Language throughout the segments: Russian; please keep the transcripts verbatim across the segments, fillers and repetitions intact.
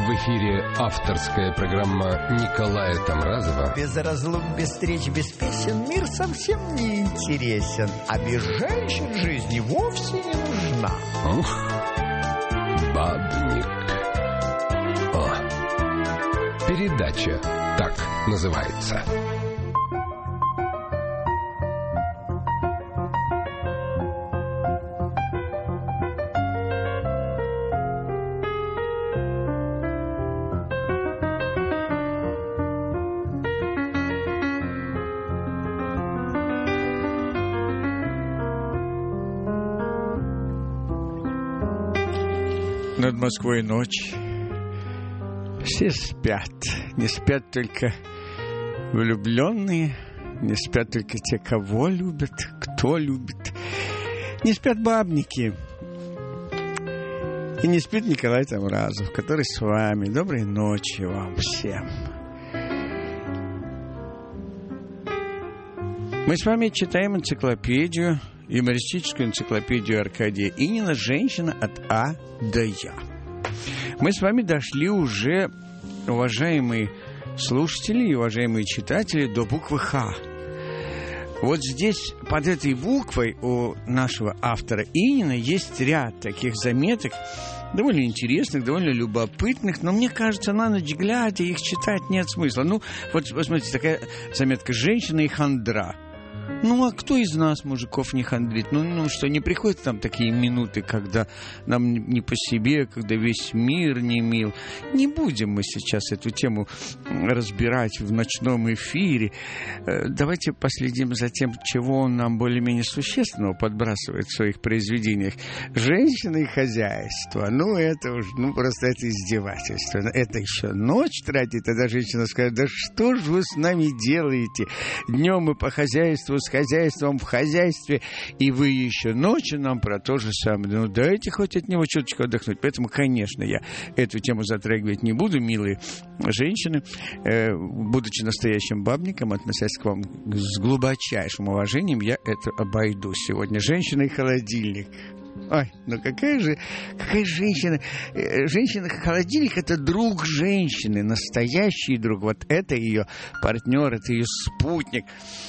В эфире авторская программа Николая Тамразова. Без разлук, без встреч, без песен мир совсем не интересен. А без женщин жизни вовсе не нужна. Ух, бабник. О, передача так называется. Над Москвой ночь. Все спят. Не спят только влюбленные, не спят только те, кого любят, кто любит. Не спят бабники. И не спит Николай Тамразов, который с вами. Доброй ночи вам всем. Мы с вами читаем энциклопедию, юмористическую энциклопедию Аркадия Инина «Женщина от А до Я». Мы с вами дошли уже, уважаемые слушатели и уважаемые читатели, до буквы «Х». Вот здесь, под этой буквой, у нашего автора Инина есть ряд таких заметок, довольно интересных, довольно любопытных, но мне кажется, на ночь глядя их читать нет смысла. Ну, вот, посмотрите, такая заметка «Женщина и хандра». Ну, а кто из нас, мужиков, не хандрит? Ну, ну что, не приходят там такие минуты, когда нам не по себе, когда весь мир не мил? Не будем мы сейчас эту тему разбирать в ночном эфире. Давайте последим за тем, чего он нам более-менее существенного подбрасывает в своих произведениях. Женщина и хозяйство. Ну, это уж, ну, просто это издевательство. Это еще ночь тратить, тогда женщина скажет: да что же вы с нами делаете? Днем мы по хозяйству, с хозяйством в хозяйстве, и вы еще ночью нам про то же самое. Ну, дайте хоть от него чуточку отдохнуть. Поэтому, конечно, я эту тему затрагивать не буду, милые женщины. Э, будучи настоящим бабником, относясь к вам с глубочайшим уважением, я это обойду сегодня. Женщина и холодильник. Ой, ну какая же, какая женщина? Женщина-холодильник — это друг женщины, настоящий друг. Вот это ее партнер, это ее спутник.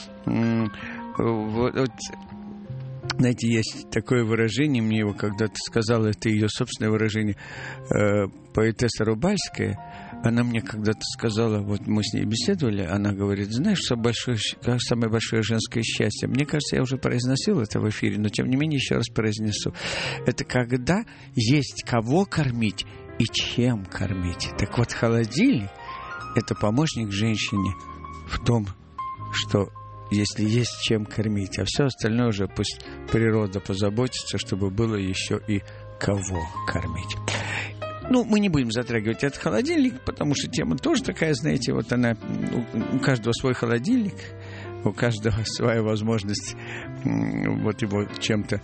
Вот, вот, знаете, есть такое выражение, мне его когда-то сказала, это ее собственное выражение, э, поэтесса Рубальская. Она мне когда-то сказала, вот мы с ней беседовали, она говорит: знаешь, что большое, самое большое женское счастье? Мне кажется, я уже произносил это в эфире, но тем не менее еще раз произнесу. Это когда есть кого кормить и чем кормить. Так вот, холодильник — это помощник женщине в том, что если есть чем кормить, а все остальное уже пусть природа позаботится, чтобы было еще и кого кормить. Ну, мы не будем затрагивать этот холодильник, потому что тема тоже такая, знаете, вот она, у каждого свой холодильник, у каждого своя возможность вот его чем-то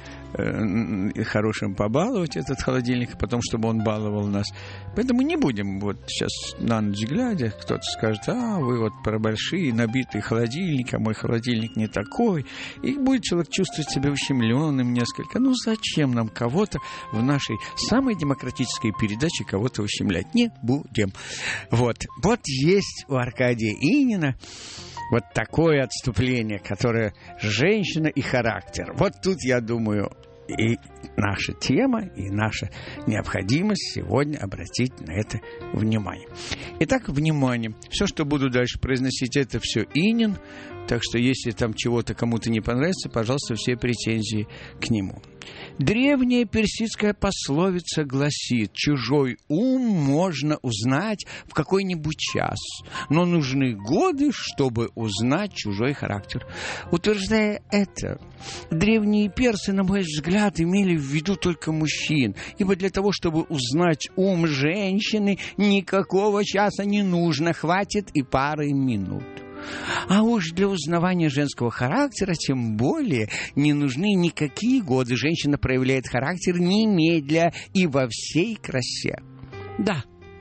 э, хорошим побаловать, этот холодильник, потом, чтобы он баловал нас. Поэтому не будем вот сейчас на ночь глядя, кто-то скажет: а, вы вот про большие набитые холодильники, а мой холодильник не такой. И будет человек чувствовать себя ущемленным несколько. Ну, зачем нам кого-то в нашей самой демократической передаче кого-то ущемлять? Не будем. Вот. Вот есть у Аркадия Инина вот такое отступление, которое «Женщина и характер». Вот тут, я думаю, и наша тема, и наша необходимость сегодня обратить на это внимание. Итак, внимание. Все, что буду дальше произносить, это все Инин. Так что, если там чего-то кому-то не понравится, пожалуйста, все претензии к нему. Древняя персидская пословица гласит: чужой ум можно узнать в какой-нибудь час, но нужны годы, чтобы узнать чужой характер. Утверждая это, древние персы, на мой взгляд, имели в виду только мужчин, ибо для того, чтобы узнать ум женщины, никакого часа не нужно, хватит и пары минут. А уж для узнавания женского характера тем более не нужны никакие годы. Женщина проявляет характер немедля и во всей красе. Да,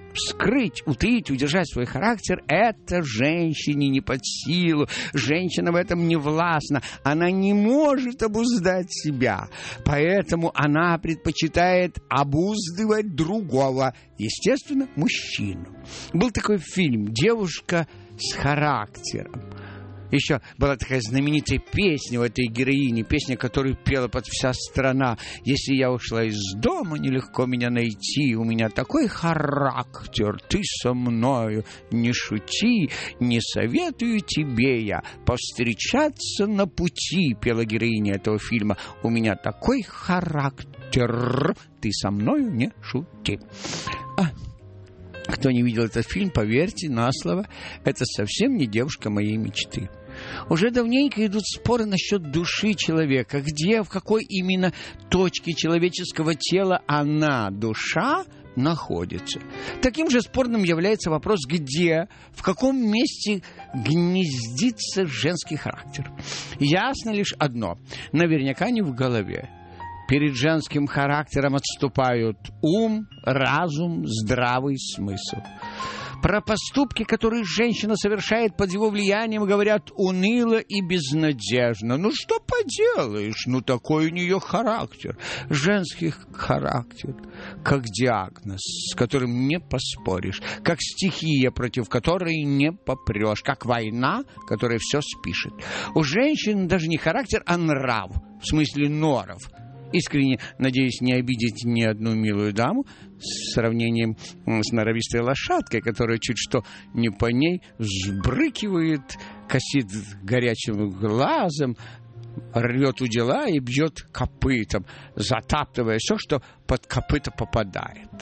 скрыть, утаить, удержать свой характер, это женщине не под силу. Женщина в этом не властна. Она не может обуздать себя. Поэтому она предпочитает обуздывать другого. Естественно, мужчину. Был такой фильм «Девушка с характером». Еще была такая знаменитая песня у этой героини, песня, которую пела под вся страна. «Если я ушла из дома, нелегко меня найти, у меня такой характер, ты со мною не шути, не советую тебе я повстречаться на пути», пела героиня этого фильма. «У меня такой характер, ты со мною не шути». А кто не видел этот фильм, поверьте на слово, это совсем не девушка моей мечты. Уже давненько идут споры насчет души человека. Где, в какой именно точке человеческого тела она, душа, находится. Таким же спорным является вопрос, где, в каком месте гнездится женский характер. Ясно лишь одно. Наверняка не в голове. Перед женским характером отступают ум, разум, здравый смысл. Про поступки, которые женщина совершает под его влиянием, говорят уныло и безнадежно. Ну что поделаешь, ну такой у нее характер. Женский характер, как диагноз, с которым не поспоришь, как стихия, против которой не попрешь, как война, которая все спишет. У женщин даже не характер, а нрав, в смысле норов. Искренне надеюсь не обидеть ни одну милую даму с сравнением с норовистой лошадкой, которая чуть что не по ней взбрыкивает, косит горячим глазом, рвет удила и бьет копытом, затаптывая все, что под копыта попадает.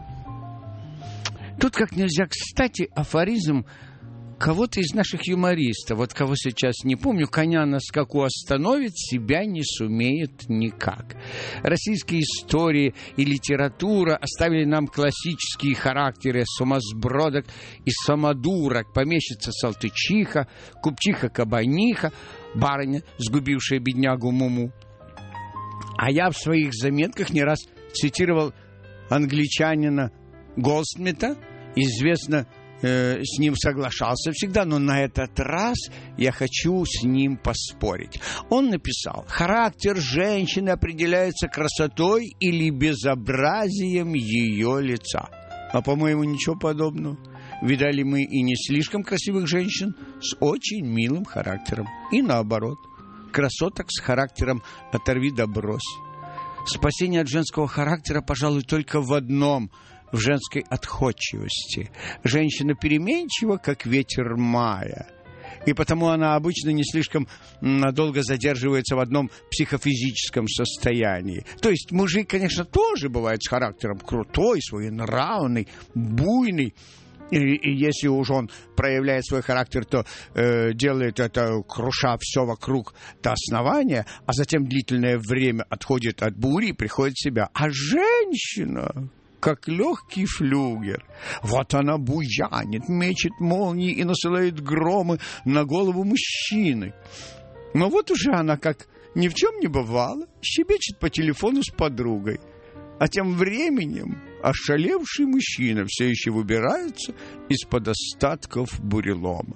Тут как нельзя кстати афоризм кого-то из наших юмористов, вот кого сейчас не помню, коня на скаку остановит, себя не сумеет никак. Российские истории и литература оставили нам классические характеры сумасбродок и самодурок, помещица-салтычиха, купчиха-кабаниха, барыня, сгубившая беднягу Муму. А я в своих заметках не раз цитировал англичанина Голдсмита, известно, с ним соглашался всегда, но на этот раз я хочу с ним поспорить. Он написал: характер женщины определяется красотой или безобразием ее лица. А, по-моему, ничего подобного. Видали мы и не слишком красивых женщин с очень милым характером. И наоборот. Красоток с характером оторви да брось. Спасение от женского характера, пожалуй, только в одном – в женской отходчивости. Женщина переменчива, как ветер мая. И потому она обычно не слишком надолго задерживается в одном психофизическом состоянии. То есть мужик, конечно, тоже бывает с характером крутой, своенравный, буйный. И, и если уж он проявляет свой характер, то э, делает это, круша все вокруг до основания, а затем длительное время отходит от бури и приходит в себя. А женщина, как легкий флюгер, вот она буянит, мечет молнии и насылает громы на голову мужчины. Но вот уже она, как ни в чем не бывало, щебечет по телефону с подругой. А тем временем ошалевший мужчина все еще выбирается из-под остатков бурелома.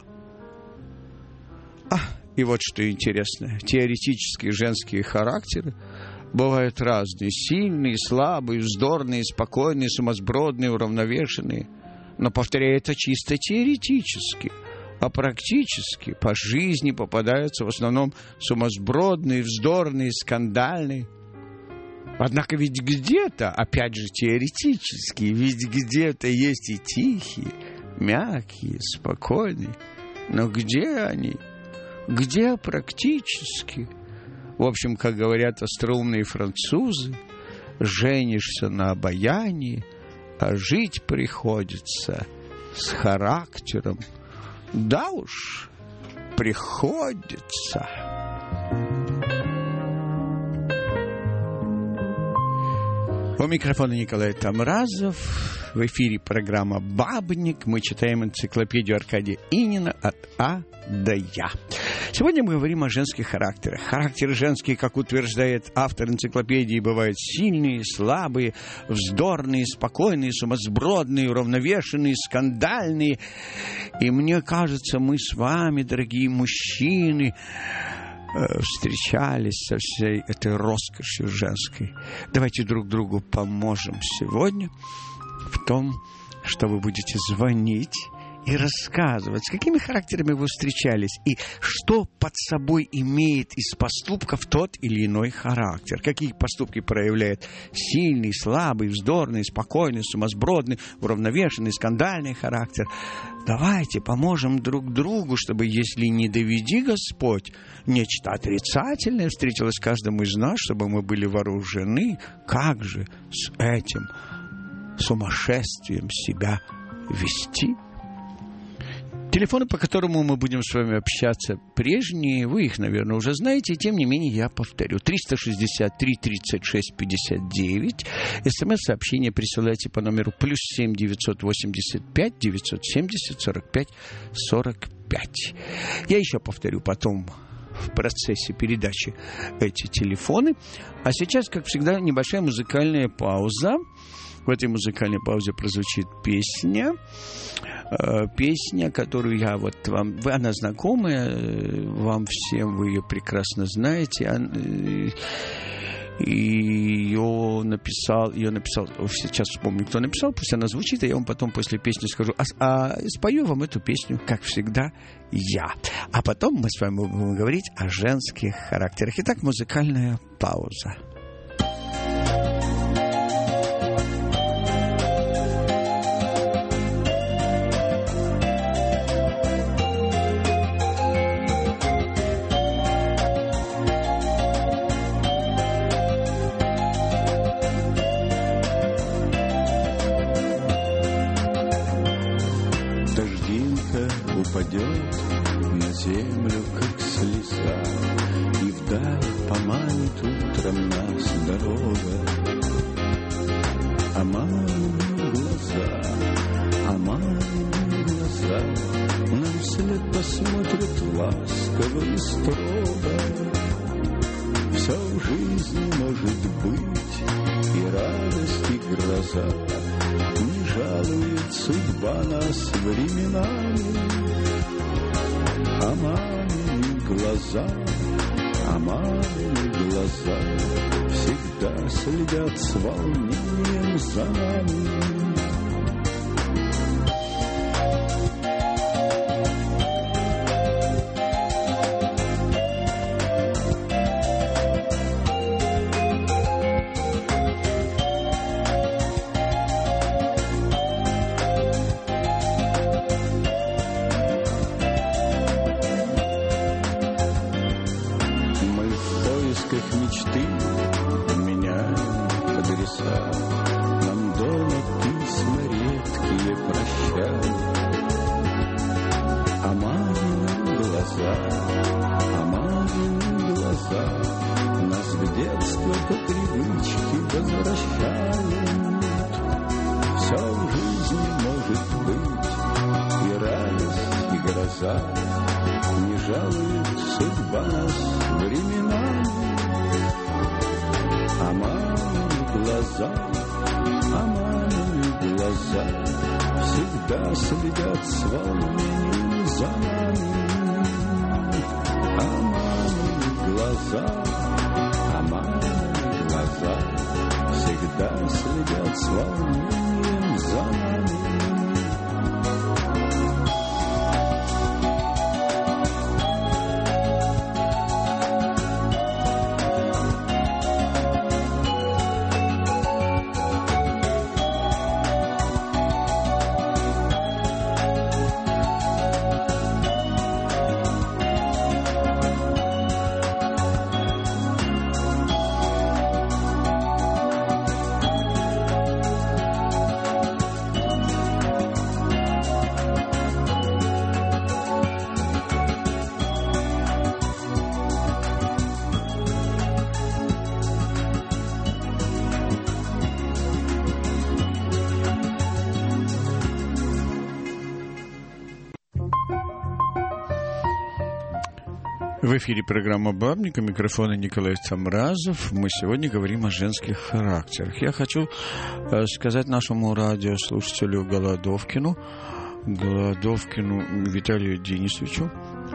А, и вот что интересно. Теоретические женские характеры бывают разные. Сильные, слабые, вздорные, спокойные, сумасбродные, уравновешенные. Но, повторяю, это чисто теоретически. А практически по жизни попадаются в основном сумасбродные, вздорные, скандальные. Однако ведь где-то, опять же теоретически, ведь где-то есть и тихие, мягкие, спокойные. Но где они? Где практически? В общем, как говорят остроумные французы, женишься на обаянии, а жить приходится с характером. Да уж, приходится. У микрофона Николай Тамразов. В эфире программа «Бабник». Мы читаем энциклопедию Аркадия Инина от А до Я. Сегодня мы говорим о женских характерах. Характеры женские, как утверждает автор энциклопедии, бывают сильные, слабые, вздорные, спокойные, сумасбродные, уравновешенные, скандальные. И мне кажется, мы с вами, дорогие мужчины, встречались со всей этой роскошью женской. Давайте друг другу поможем сегодня в том, что вы будете звонить и рассказывать, с какими характерами вы встречались, и что под собой имеет из поступков тот или иной характер. Какие поступки проявляет сильный, слабый, вздорный, спокойный, сумасбродный, уравновешенный, скандальный характер. Давайте поможем друг другу, чтобы, если не доведи Господь, нечто отрицательное встретилось каждому из нас, чтобы мы были вооружены, как же с этим сумасшествием себя вести. Телефоны, по которому мы будем с вами общаться, прежние, вы их, наверное, уже знаете, тем не менее я повторю. триста шестьдесят три тридцать шесть пятьдесят девять. СМС-сообщение присылайте по номеру плюс семь девятьсот восемьдесят пять девятьсот семьдесят сорок пять сорок пять. Я еще повторю потом в процессе передачи эти телефоны. А сейчас, как всегда, небольшая музыкальная пауза. В этой музыкальной паузе прозвучит песня. Песня, которую я вот вам... Она знакомая вам всем, вы ее прекрасно знаете. И ее написал... Ее написал... Сейчас вспомню, кто написал. Пусть она звучит, и я вам потом после песни скажу. А, а спою вам эту песню, как всегда, я. А потом мы с вами будем говорить о женских характерах. Итак, музыкальная пауза. Упадет на землю, как слеза, и вдаль поманит утром нас дорога. А мамины глаза, а мамины глаза нам вслед посмотрят ласково и строго. Все в жизни может быть, и радость, и гроза. Не жалует судьба нас временами. А мамины глаза, а мамины глаза всегда следят с волнением за нами. Не жалует судьба нас временами. А мамины глаза, а мамины глаза всегда следят с волнением за нами. А мамины глаза, а мамины глаза всегда следят с волнением за нами. В эфире программа «Бабник», у микрофона Николай Самразов. Мы сегодня говорим о женских характерах. Я хочу э, сказать нашему радиослушателю Голодовкину, Голодовкину Виталию Денисовичу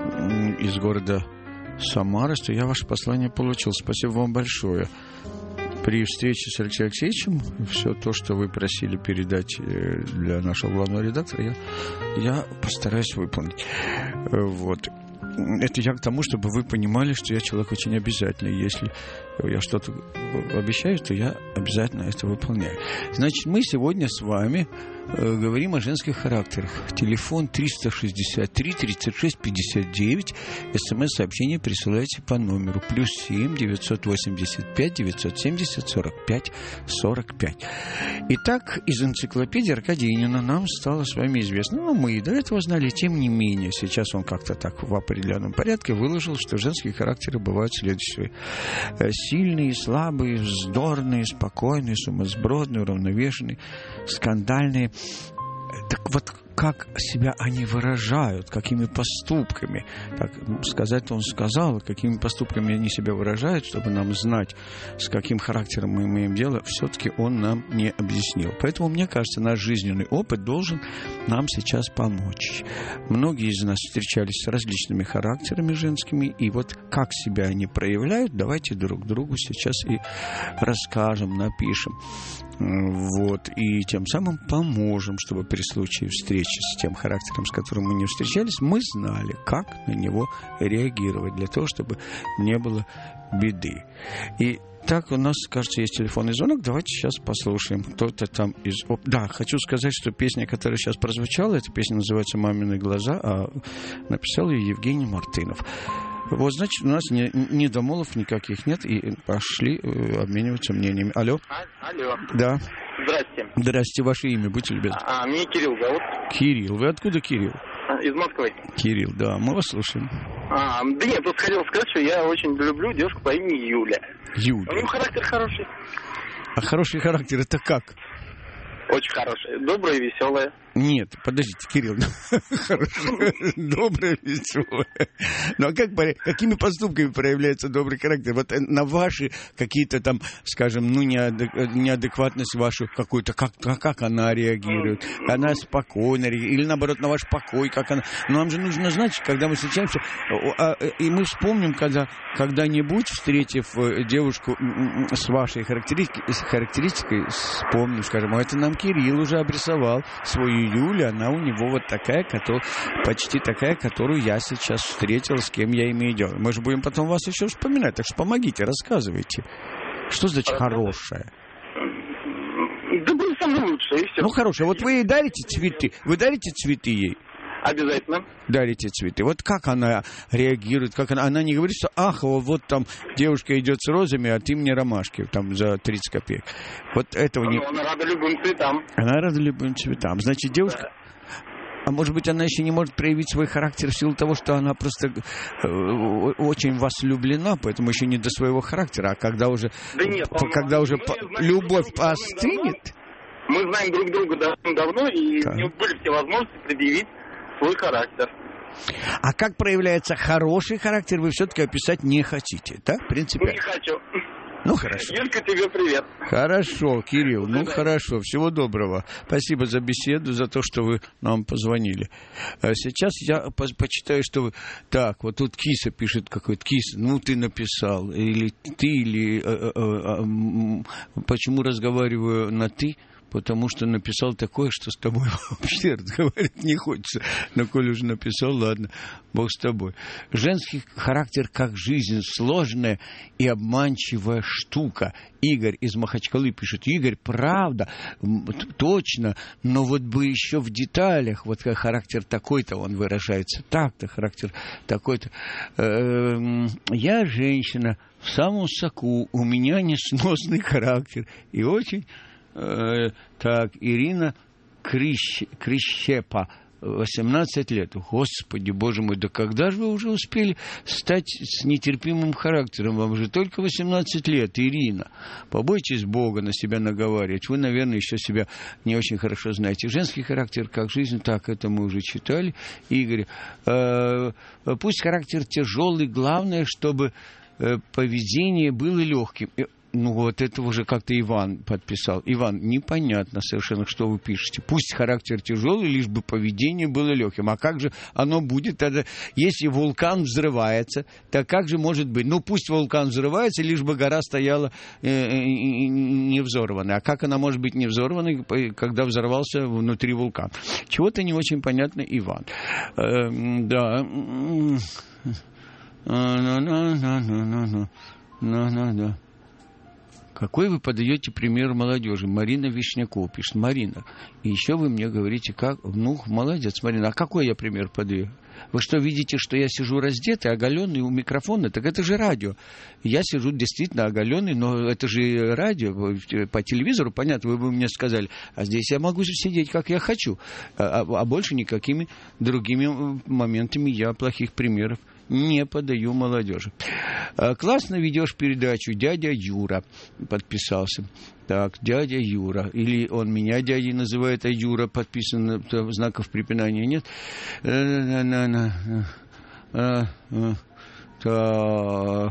из города Самара, что я ваше послание получил. Спасибо вам большое. При встрече с Алексеем Алексеевичем все то, что вы просили передать для нашего главного редактора, я, я постараюсь выполнить. Вот. Это я к тому, чтобы вы понимали, что я человек очень обязательный. Если я что-то обещаю, то я обязательно это выполняю. Значит, мы сегодня с вами э, говорим о женских характерах. Телефон триста шестьдесят три тридцать шесть пятьдесят девять. СМС-сообщение присылайте по номеру плюс семь девятьсот восемьдесят пять девятьсот семьдесят сорок пять сорок пять. Итак, из энциклопедии Аркадия Янина нам стало с вами известно. Ну, мы и до этого знали, тем не менее. Сейчас он как-то так в определенном порядке выложил, что женские характеры бывают следующие. Сильные, слабые, вздорные, спокойные, сумасбродные, уравновешенные, скандальные. Так вот, как себя они выражают, какими поступками, так сказать, он сказал, какими поступками они себя выражают, чтобы нам знать, с каким характером мы имеем дело, все-таки он нам не объяснил. Поэтому, мне кажется, наш жизненный опыт должен нам сейчас помочь. Многие из нас встречались с различными характерами женскими, и вот как себя они проявляют, давайте друг другу сейчас и расскажем, напишем. Вот, и тем самым поможем, чтобы при случае встречи с тем характером, с которым мы не встречались, мы знали, как на него реагировать, для того, чтобы не было беды. И так, у нас, кажется, есть телефонный звонок. Давайте сейчас послушаем. Кто-то там из... Да, хочу сказать, что песня, которая сейчас прозвучала, эта песня называется «Мамины глаза», а написал ее Евгений Мартынов. Вот, значит, у нас не, недомолвок никаких нет, и пошли э, обмениваться мнениями. Алло. А, алло. Да. Здрасте. Здрасте, ваше имя, будьте любезны. А, меня Кирилл зовут. Кирилл. Вы откуда, Кирилл? Из Москвы. Кирилл, да, мы вас слушаем. А, да нет, тут хотел сказать, что я очень люблю девушку по имени Юля. Юля. У нее характер хороший. А хороший характер это как? Очень хорошая, добрая, веселая. Нет, подождите, Кирилл. Хорошая, добрая, веселая. Ну а как, какими поступками проявляется добрый характер? Вот на ваши какие-то там, скажем, ну неадекватность вашу какую-то, как, как она реагирует? Она спокойно реагирует? Или наоборот, на ваш покой, как она? Но нам же нужно знать, когда мы встречаемся, и мы вспомним, когда когда-нибудь, встретив девушку с вашей характеристикой, вспомним, скажем, а это нам Кирилл уже обрисовал свою Юля, она у него вот такая, которая, почти такая, которую я сейчас встретил, с кем я имею дело. Мы же будем потом вас еще вспоминать, так что помогите, рассказывайте. Что значит хорошая? Да будет самое лучшее, и все. Ну, хорошая. Вот вы ей дарите цветы? Вы дарите цветы ей? Обязательно. Дарите цветы. Вот как она реагирует? Как она, она не говорит, что ах, вот там девушка идет с розами, а ты мне ромашки там за тридцать копеек. Вот этого ну, не... Она рада любым цветам. Она рада любым цветам. Значит, девушка... Да. А может быть, она еще не может проявить свой характер в силу того, что она просто э, очень в вас влюблена, поэтому еще не до своего характера. А когда уже, да нет, по, когда уже по, любовь поостынет... Мы знаем друг друга давно, и так. у него были все возможности предъявить свой характер. А как проявляется хороший характер, вы все-таки описать не хотите, да, в принципе? Не хочу. Ну, хорошо. Юлька, тебе привет. Хорошо, Кирилл, ну, хорошо, всего доброго. Спасибо за беседу, за то, что вы нам позвонили. Сейчас я по- почитаю, что вы... Так, вот тут Киса пишет какой-то. Киса, ну, ты написал. Или ты, или... Э, э, э, почему разговариваю на «ты»? Потому что написал такое, что с тобой вообще разговаривать не хочется. Но коль уже написал, ладно, Бог с тобой. Женский характер как жизнь, сложная и обманчивая штука. Игорь из Махачкалы пишет. Игорь, правда, точно, но вот бы еще в деталях, вот как характер такой-то, он выражается так-то, характер такой-то. Я женщина, в самом соку, у меня несносный характер и очень... Так, Ирина Крищ, Крищепа восемнадцать лет. Господи, боже мой, да когда же вы уже успели стать с нетерпимым характером? Вам же только восемнадцать лет, Ирина. Побойтесь Бога на себя наговаривать. Вы, наверное, еще себя не очень хорошо знаете. Женский характер как жизнь, так, это мы уже читали. Игорь, э, пусть характер тяжелый, главное, чтобы э, поведение было легким. Ну, вот это уже как-то Иван подписал. Иван, непонятно совершенно, что вы пишете. Пусть характер тяжелый, лишь бы поведение было легким. А как же оно будет тогда, если вулкан взрывается? Так как же может быть? Ну, пусть вулкан взрывается, лишь бы гора стояла э, не взорванной. А как она может быть не взорванной, когда взорвался внутри вулкан? Чего-то не очень понятно, Иван. Э, да. Ну-ну-ну-ну-ну-ну. Какой вы подаете пример молодежи? Марина Вишнякова пишет. Марина, и еще вы мне говорите, как... Ну, молодец, Марина. А какой я пример подаю? Вы что, видите, что я сижу раздетый, оголенный у микрофона? Так это же радио. Я сижу действительно оголенный, но это же радио. По телевизору, понятно, вы бы мне сказали. А здесь я могу сидеть, как я хочу. А, а больше никакими другими моментами я плохих примеров не подаю молодежи. Классно ведешь передачу. Дядя Юра подписался. Так, дядя Юра. Или он меня дядей называет, а Юра подписан, знаков препинания нет. Так.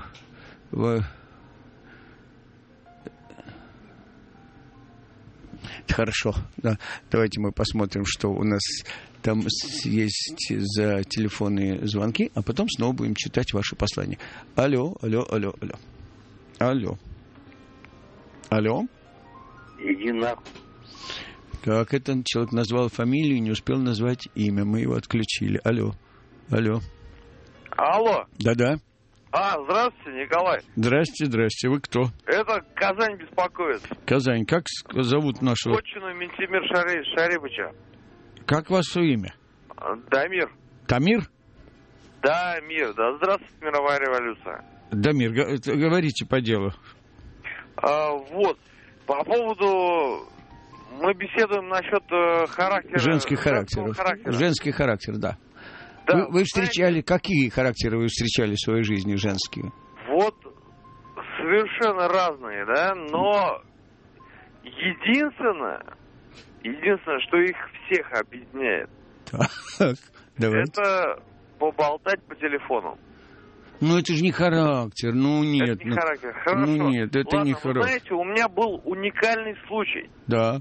Хорошо. Да. Давайте мы посмотрим, что у нас там есть за телефонные звонки, а потом снова будем читать ваши послания. Алло, алло, алло, алло. Алло. Алло. Иди нахуй. Так, этот человек назвал фамилию, не успел назвать имя. Мы его отключили. Алло. Алло. Алло. Да-да. А, здравствуйте, Николай. Здрасте, здрасте. Вы кто? Это Казань беспокоит. Казань. Как зовут нашего? Отчину Ментимир Шари... Шарипыча. Как ваше имя? Дамир. Тамир? Дамир. Да здравствует мировая революция. Дамир, говорите по делу. А, вот. По поводу... Мы беседуем насчет э, характера... Женских характеров. Характера. Женский характер, да. Да, вы, вы встречали, знаете, какие характеры вы встречали в своей жизни женские? Вот совершенно разные, да, но единственное, единственное, что их всех объединяет, так, давайте. Это поболтать по телефону. Ну, это же не характер, ну нет. Это не ну, характер, хорошо. Ну нет, это Ладно, не вы характер. знаете, у меня был уникальный случай. Да.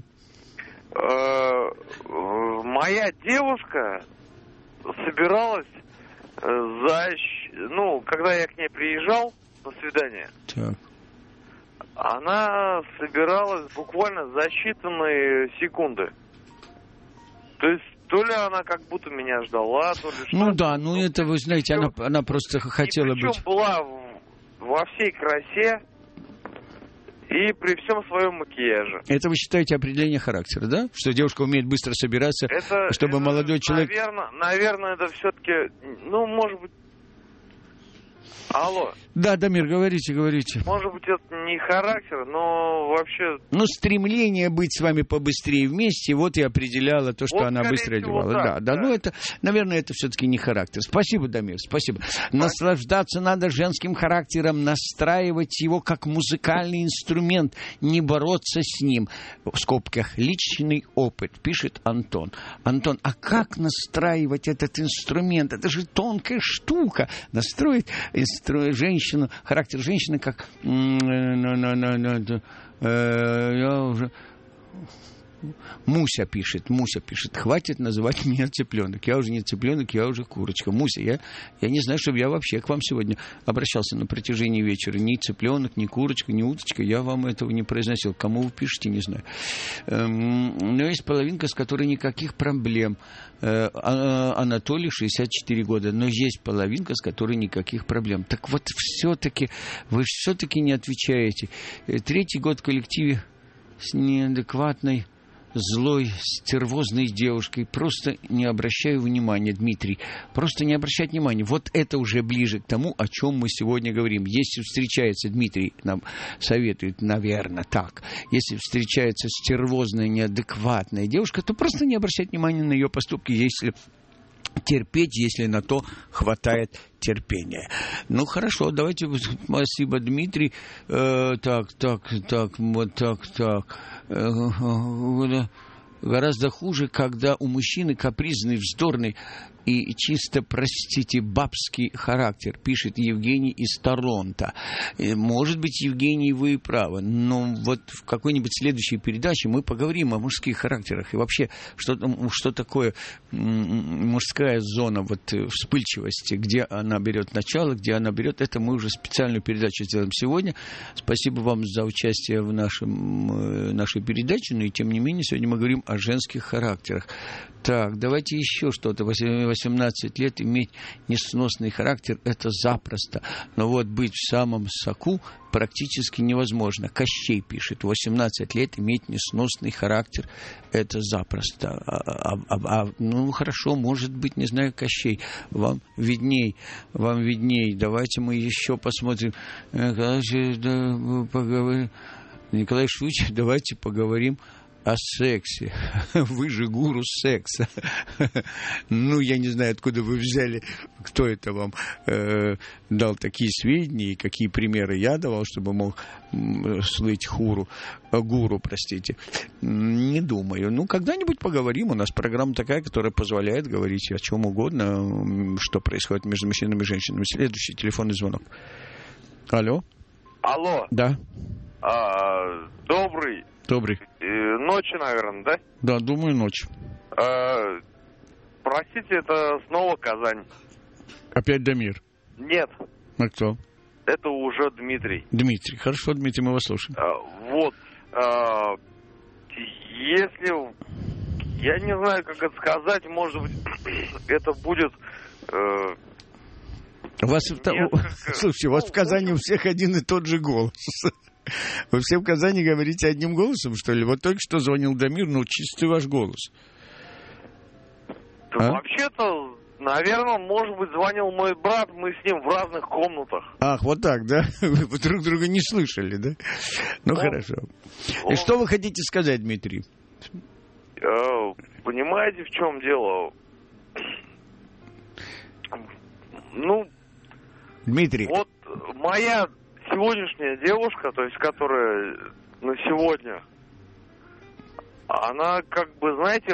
Моя девушка собиралась за... Ну, когда я к ней приезжал на свидание, так. Она собиралась буквально за считанные секунды. То есть, то ли она как будто меня ждала, то ли что-то. Ну да, ну это, вы знаете, она, она просто хотела быть... быть... была во всей красе и при всем своем макияже. Это вы считаете определение характера, да? Что девушка умеет быстро собираться, это, чтобы это, молодой человек... Наверное, наверное, это все-таки, ну, может быть... Алло. Да, Дамир, говорите, говорите. Может быть, это не характер, но вообще... Ну, стремление быть с вами побыстрее вместе, вот и определяло то, что вот, она быстро одевала. Да, да, да, ну это, наверное, это все-таки не характер. Спасибо, Дамир, спасибо. спасибо. Наслаждаться надо женским характером, настраивать его как музыкальный инструмент, не бороться с ним. В скобках личный опыт, пишет Антон. Антон, а как настраивать этот инструмент? Это же тонкая штука. Настроить инстру... женщину, характер женщины как... Я уже... Муся пишет, Муся пишет, хватит называть меня цыпленок. Я уже не цыпленок, я уже курочка. Муся, я, я не знаю, чтобы я вообще к вам сегодня обращался на протяжении вечера. Ни цыпленок, ни курочка, ни уточка. Я вам этого не произносил. Кому вы пишете, не знаю. Но есть половинка, с которой никаких проблем. Анатолий, шестьдесят четыре года. Но есть половинка, с которой никаких проблем. Так вот, все-таки, вы все-таки не отвечаете. Третий год в коллективе с неадекватной злой, стервозной девушкой. Просто не обращаю внимания, Дмитрий. Просто не обращать внимания. Вот это уже ближе к тому, о чем мы сегодня говорим. Если встречается, Дмитрий нам советует, наверное, так. Если встречается стервозная, неадекватная девушка, то просто не обращать внимания на ее поступки, если терпеть, если на то хватает терпения. Ну, хорошо, давайте, спасибо, Дмитрий. Э, так, так, так, вот так, так. Э, гораздо хуже, когда у мужчины капризный, вздорный и чисто, простите, бабский характер, пишет Евгений из Торонто. Может быть, Евгений, вы и правы, но вот в какой-нибудь следующей передаче мы поговорим о мужских характерах и вообще, что, что такое мужская зона вот, вспыльчивости, где она берет начало, где она берет, это мы уже специальную передачу сделаем сегодня. Спасибо вам за участие в нашем, нашей передаче, но и тем не менее сегодня мы говорим о женских характерах. Так, давайте еще что-то. восемнадцать лет иметь несносный характер – это запросто. Но вот быть в самом соку практически невозможно. Кощей пишет, восемнадцать лет иметь несносный характер – это запросто. А, а, а, а, ну, хорошо, может быть, не знаю, Кощей. Вам видней, вам видней. Давайте мы еще посмотрим. Николай Шуч, давайте поговорим о сексе. Вы же гуру секса. Ну, я не знаю, откуда вы взяли, кто это вам э, дал такие сведения и какие примеры я давал, чтобы мог э, слыть хуру, э, гуру, простите. Не думаю. Ну, когда-нибудь поговорим. У нас программа такая, которая позволяет говорить о чем угодно, что происходит между мужчинами и женщинами. Следующий телефонный звонок. Алло. Алло. Да. А, добрый. Добрый. Ночи, наверное, да? Да, думаю, ночь. Э, простите, это снова Казань. Опять Дамир? Нет. А кто? Это уже Дмитрий. Дмитрий. Хорошо, Дмитрий, мы вас слушаем. Э, вот. Э, если... Я не знаю, как это сказать. Может быть, это будет... Э, у вас... Несколько... Слушайте, у вас в Казани у всех один и тот же голос. Вы все в Казани говорите одним голосом, что ли? Вот только что звонил Дамир, ну, чистый ваш голос. А? Вообще-то, наверное, может быть, звонил мой брат, мы с ним в разных комнатах. Ах, вот так, да? Вы друг друга не слышали, да? Ну, он, хорошо. Он... И что вы хотите сказать, Дмитрий? Э, понимаете, в чем дело? Ну, Дмитрий. Вот моя... Сегодняшняя девушка, то есть, которая на сегодня, она, как бы, знаете,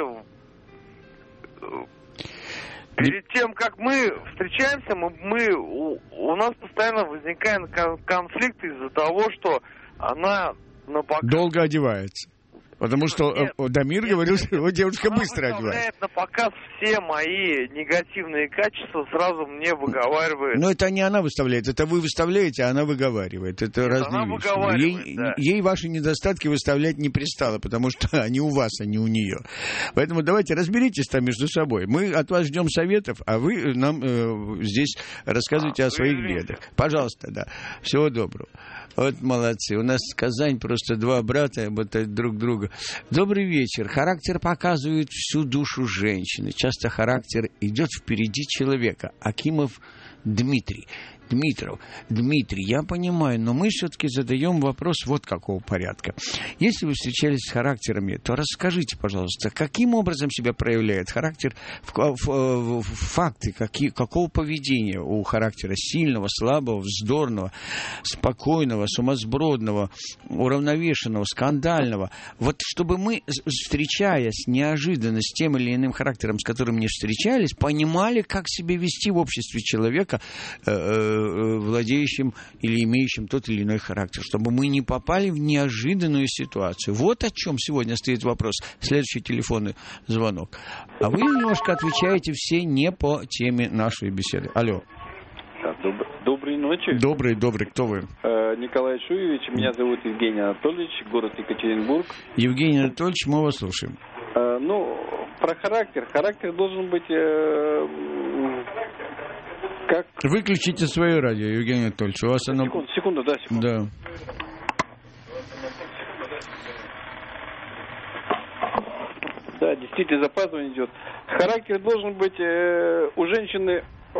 перед тем, как мы встречаемся, мы, мы у, у нас постоянно возникает конфликт из-за того, что она на показ... Долго одевается. Потому что нет, Дамир нет, говорил, что его девушка быстро одевается. На показ все мои негативные качества сразу мне выговаривает. Но это не она выставляет, это вы выставляете, а она выговаривает. Это нет, разные она вещи. Выговаривает, ей, да. ей ваши недостатки выставлять не пристало, потому что они у вас, а не у нее. Поэтому давайте разберитесь там между собой. Мы от вас ждем советов, а вы нам э, здесь рассказывайте а, о своих бедах. Пожалуйста, да. Всего доброго. Вот молодцы. У нас Казань просто два брата обладают друг друга. Добрый вечер. Характер показывает всю душу женщины. Часто характер идет впереди человека. Акимов Дмитрий. Дмитров, Дмитрий, я понимаю, но мы все-таки задаем вопрос вот какого порядка. Если вы встречались с характерами, то расскажите, пожалуйста, каким образом себя проявляет характер, факты, какие, какого поведения у характера сильного, слабого, вздорного, спокойного, сумасбродного, уравновешенного, скандального. Вот чтобы мы, встречаясь неожиданно с тем или иным характером, с которым не встречались, понимали, как себя вести в обществе человека, владеющим или имеющим тот или иной характер, чтобы мы не попали в неожиданную ситуацию. Вот о чем сегодня стоит вопрос. Следующий телефонный звонок. А вы немножко отвечаете все не по теме нашей беседы. Алло. Доб... Доброй ночи. Добрый, добрый. Кто вы? Э, Николай Шуевич. Меня зовут Евгений Анатольевич, город Екатеринбург. Евгений Анатольевич, мы вас слушаем. Э, ну, про характер. Характер должен быть... Э, Как... Выключите свое радио, Евгений Анатольевич. У вас оно... Секунду, секунду, да, секунду. Да. Да, действительно, запаздывание идет. Характер должен быть э, у женщины,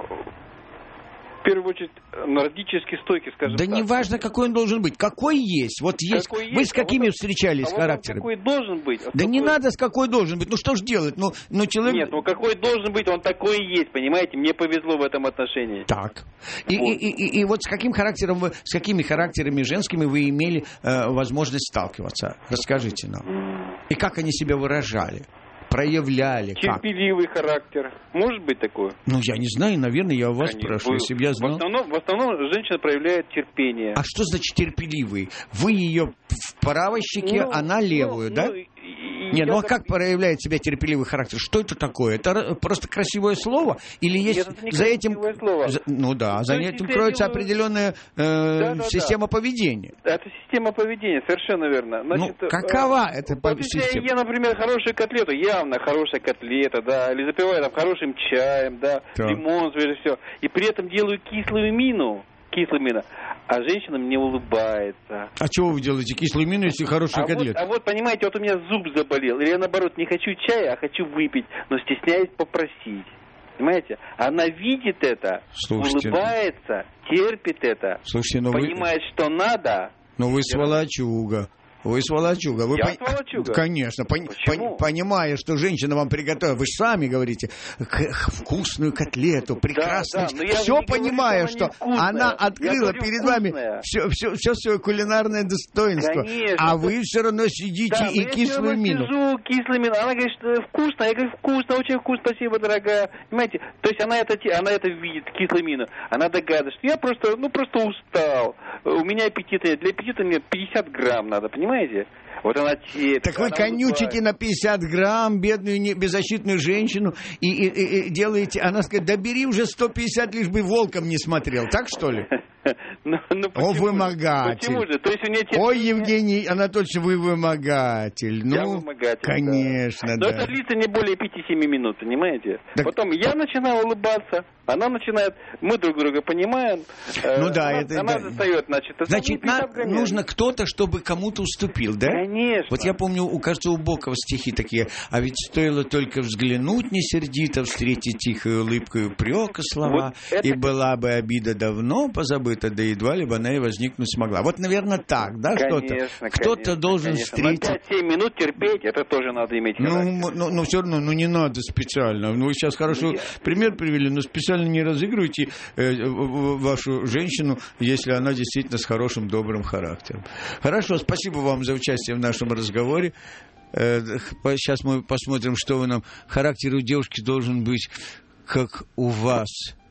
в первую очередь, нордически стойкий, скажем Да так. неважно, какой он должен быть. Какой есть. Вот есть. Какой Вы есть, с какими а вот, встречались а характерами? Вот какой должен быть? А Да какой... не надо с какой должен быть. Ну что ж делать? Ну, ну человек... Нет, ну какой должен быть, он такой и есть, понимаете? Мне повезло в этом отношении. Так. И, Вот. и, и, и, и вот с каким характером вы, с какими характерами женскими вы имели э, возможность сталкиваться? Расскажите нам. И как они себя выражали? Проявляли? Терпеливый как? характер. Может быть такое? Ну, я не знаю, наверное, я у вас Конечно. спрашиваю, если бы я знал. В основном, в основном женщина проявляет терпение. А что значит терпеливый? Вы ее в правой щеке, Ну, она левую, ну, да? ну, и- и Не, я ну а так- как проявляет себя терпеливый характер? Что это такое? Это р- просто красивое слово? Или есть Нет, это не за этим... красивое слово. За- Ну да, за То есть, этим если я кроется делаю- определенная э, Да, да, система поведения. Это система поведения, совершенно верно. Значит, Ну, какова э, эта вот по- если система? я ем, например, хорошую котлету, явно хорошая котлета, да, или запиваю там хорошим чаем, да, Так. лимон, все, и при этом делаю кислую мину, кислую мину, а женщина мне улыбается. А чего вы делаете кислую мину, если хорошая А вот, котлета? а вот, понимаете, вот у меня зуб заболел, или я, наоборот, не хочу чая, а хочу выпить, но стесняюсь попросить. Понимаете? Она видит это, Слушайте, улыбается, терпит это, Слушайте, ну вы, понимает, что надо. ну вы сволочуга. Вы сволочуга. Вы Я пон- сволочуга? Конечно. пон- Почему? пон- понимая, что женщина вам приготовила, вы же сами говорите, к- вкусную котлету, прекрасную. да, но я все не говорю, понимая, что что она невкусная. она Я открыла говорю, перед вкусная. вами все, все, все свое кулинарное достоинство. Конечно. А вы все равно сидите Да, но и я всё кислую равно мину. сижу, кислую мину. Она говорит, что вкусно. Я говорю, вкусно, очень вкусно, спасибо, дорогая. Понимаете? То есть она это, она это видит, кислую мину. Она догадывается, что я просто, ну, просто устал. У меня аппетита нет. Для аппетита мне пятьдесят грамм надо, понимаете? Вот она терпит. Так вы она конючите улыбается. на пятьдесят грамм бедную не- беззащитную женщину и, и- и- и делаете, она скажет, да бери уже сто пятьдесят, лишь бы волком не смотрел, так что ли? Ну, ну, О, почему же? вымогатель. Почему же? То есть у нее терпение... Ой, Евгений Анатольевич, вы вымогатель. Ну, Я вымогатель, конечно, да. Но да. это длится не более пяти-семи минут, понимаете? Так- Потом я начинаю улыбаться, она начинает, мы друг друга понимаем. э, Ну да, она, это- она да. достает, значит, это Значит, не на- пятьдесят грамм. нужно кто-то, чтобы кому-то уступил, да? Конечно. Вот я помню, у, кажется, у Бокова стихи такие. А ведь стоило только взглянуть не сердито, встретить тихой улыбкой упрека слова, Вот это- и была бы обида давно позабыта, да едва ли бы она и возникнуть смогла. Вот, наверное, так, да, что-то? Конечно, Кто-то конечно, должен конечно. встретить... Но пять-семь минут терпеть, это тоже надо иметь Ну, характер. м- ну, ну, все равно, ну, не надо специально. Ну, вы сейчас хорошо Я- пример привели, но специально не разыгрывайте э, в- в- вашу женщину, если она действительно с хорошим, добрым характером. Хорошо, спасибо вам за участие в нашем разговоре. Э, х- сейчас мы посмотрим, что вы нам... Характер у девушки должен быть, как у вас.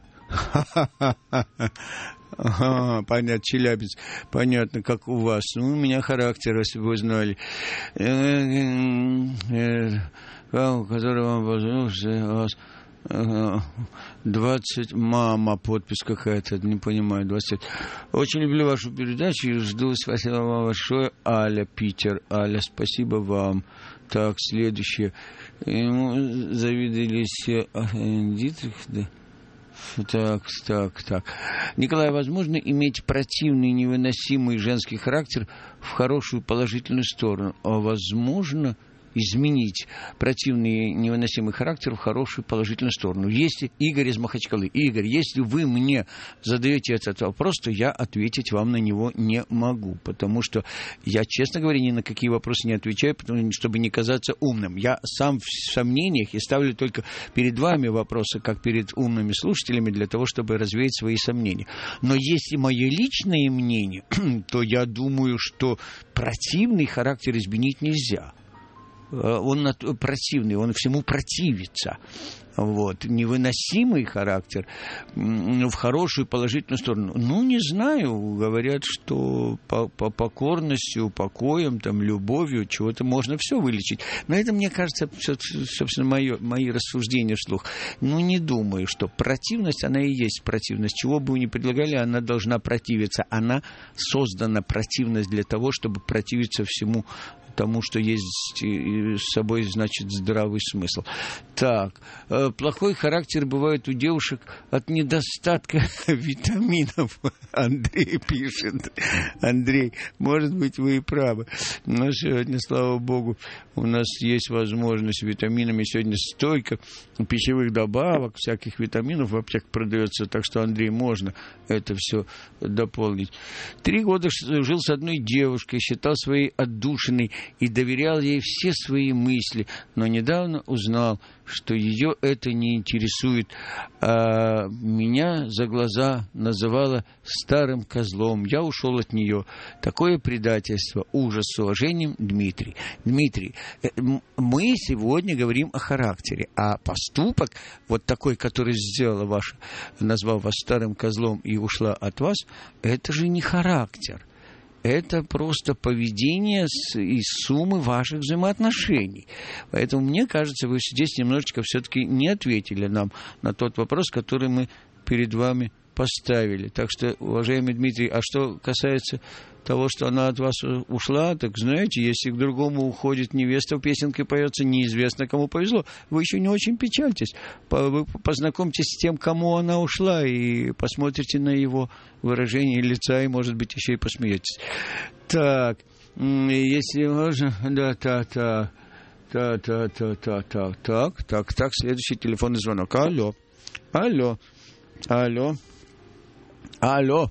Ага, понятно, Челябинск. Понятно, как у вас. Ну, у меня характер, если бы вы знали. Который вам позвонил, двадцать, мама, подпись какая-то, не понимаю, двадцать. Очень люблю вашу передачу и жду. Спасибо вам большое. Аля, Питер. Аля, спасибо вам. Так, следующее. Ему завидовали все Дитрих, да? Так, так, так. Николай, возможно иметь противный, невыносимый женский характер в хорошую положительную сторону, а возможно изменить противный, невыносимый характер в хорошую положительную сторону. Если Игорь из Махачкалы, Игорь, если вы мне задаете этот вопрос, то я ответить вам на него не могу, потому что я, честно говоря, ни на какие вопросы не отвечаю, потому, чтобы не казаться умным. Я сам в сомнениях и ставлю только перед вами вопросы, как перед умными слушателями, для того, чтобы развеять свои сомнения. Но если мое личное мнение, то я думаю, что противный характер изменить нельзя. Он противный, он всему противится. Вот. Невыносимый характер в хорошую положительную сторону. Ну, не знаю. Говорят, что по, по покорностью, покоем, там, любовью чего-то можно все вылечить. Но это, мне кажется, собственно, мое, мои рассуждения вслух. Ну, не думаю, что противность, она и есть противность. Чего бы вы ни предлагали, она должна противиться. Она создана, противность, для того, чтобы противиться всему тому, что есть с собой, значит, здравый смысл. Так, плохой характер бывает у девушек от недостатка витаминов. Андрей пишет. Андрей, может быть, вы и правы. Но сегодня, слава богу, у нас есть возможность витаминами. Сегодня столько пищевых добавок, всяких витаминов в аптеках продается, так что, Андрей, можно это все дополнить. Три года жил с одной девушкой, считал своей отдушиной и доверял ей все свои мысли, но недавно узнал, что ее это не интересует, а меня за глаза называла старым козлом. Я ушел от нее. Такое предательство, ужас. С уважением, Дмитрий. Дмитрий, мы сегодня говорим о характере, а поступок, вот такой, который сделала ваша, назвал вас старым козлом и ушла от вас, это же не характер. Это просто поведение из суммы ваших взаимоотношений. Поэтому, мне кажется, вы здесь немножечко все-таки не ответили нам на тот вопрос, который мы перед вами поставили. Так что, уважаемый Дмитрий, а что касается того, что она от вас ушла, так знаете, если к другому уходит невеста, в песенке поется, неизвестно, кому повезло. Вы еще не очень печальтесь. Вы познакомьтесь с тем, кому она ушла, и посмотрите на его выражение лица, и, может быть, еще и посмеетесь. Так, если можно... Да, так, так. Так, так, так, так, так, так, так, так, следующий телефонный звонок. Алло, алло, алло, алло.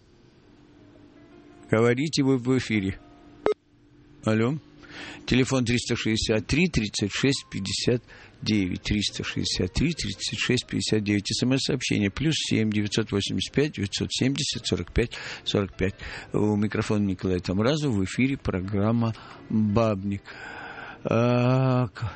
Говорите, вы в эфире. Алло. Телефон триста шестьдесят три тридцать шесть пятьдесят девять. триста шестьдесят три тридцать шесть пятьдесят девять. СМС-сообщение плюс семь девятьсот восемьдесят пять девятьсот семьдесят сорок пять сорок пять. У микрофона Николай Тамразов. В эфире программа «Бабник». Так,